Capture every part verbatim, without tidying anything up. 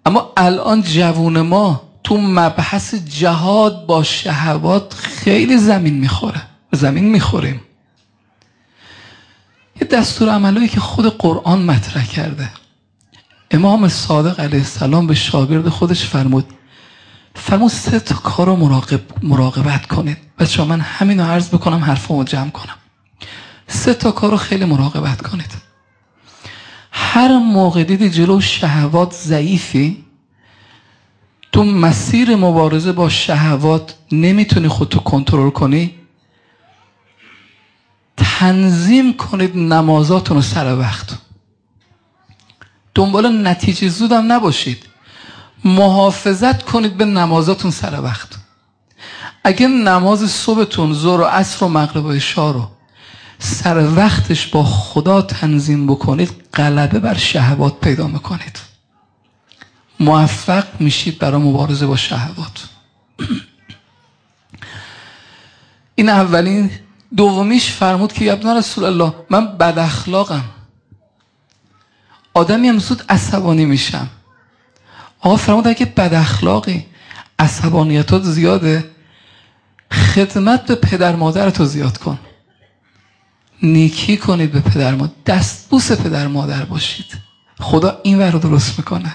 اما الان جوون ما تو مبحث جهاد با شهوات خیلی زمین میخوره زمین میخوریم. یه دستور عملایی که خود قرآن مطرح کرده. امام صادق علیه السلام به شاگرد خودش فرمود فرمود سه تا کار رو مراقب مراقبت کنید. بچه من همین رو عرض بکنم حرفمو جمع کنم. سه تا کار رو خیلی مراقبت کنید. هر موقع دیدی جلو شهوات ضعیفی، تو مسیر مبارزه با شهوات نمیتونی خودتو کنترل کنی، تنظیم کنید نمازاتون رو سر وقت. دنبال نتیجه زودم نباشید، محافظت کنید به نمازاتون سر وقت. اگه نماز صبحتون ظهر و عصر و مغرب و عشا رو سر وقتش با خدا تنظیم بکنید، غلبه بر شهوات پیدا میکنید، موفق میشید برای مبارزه با شهوات. این اولین. دومیش فرمود که ابن رسول الله من بد اخلاقم، آدمی هم زود عصبانی میشم. آقا فرمود اگه بد اخلاقی، عصبانیتات زیاده، خدمت به پدر مادرتو زیاد کن، نیکی کنید به پدر مادر، دستبوس پدر مادر باشید، خدا این ور رو درست میکنه.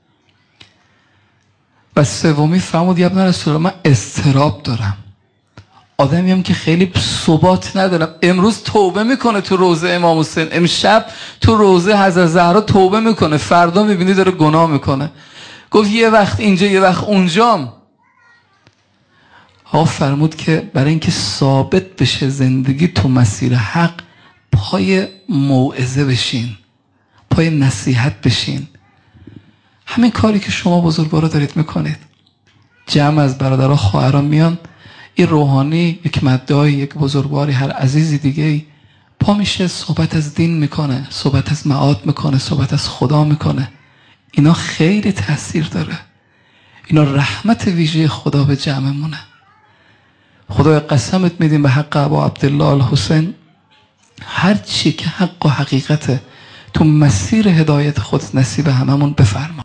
و سومی فرمود ابن رسول الله من اضطراب دارم، آدمی هم که خیلی ثبات ندارم. امروز توبه میکنه تو روضه امام حسین، امشب تو روضه حضرت زهرا توبه میکنه، فردا میبینی داره گناه میکنه. گفت یه وقت اینجا یه وقت اونجام. ها فرمود که برای اینکه ثابت بشه زندگی تو مسیر حق، پای موعظه بشین، پای نصیحت بشین. همین کاری که شما بزرگوارا دارید میکنید. جمع از برادرها خواهران میان، این روحانی، یک مدعی، یک بزرگواری، هر عزیزی دیگه پا میشه صحبت از دین میکنه، صحبت از معاد میکنه، صحبت از خدا میکنه. اینا خیلی تاثیر داره. اینا رحمت ویژه خدا به جمعمونه. خدای قسمت میدیم به حق ابا عبدالله الحسین، هر چی که حق و حقیقته تو مسیر هدایت خود نصیب هممون بفرما.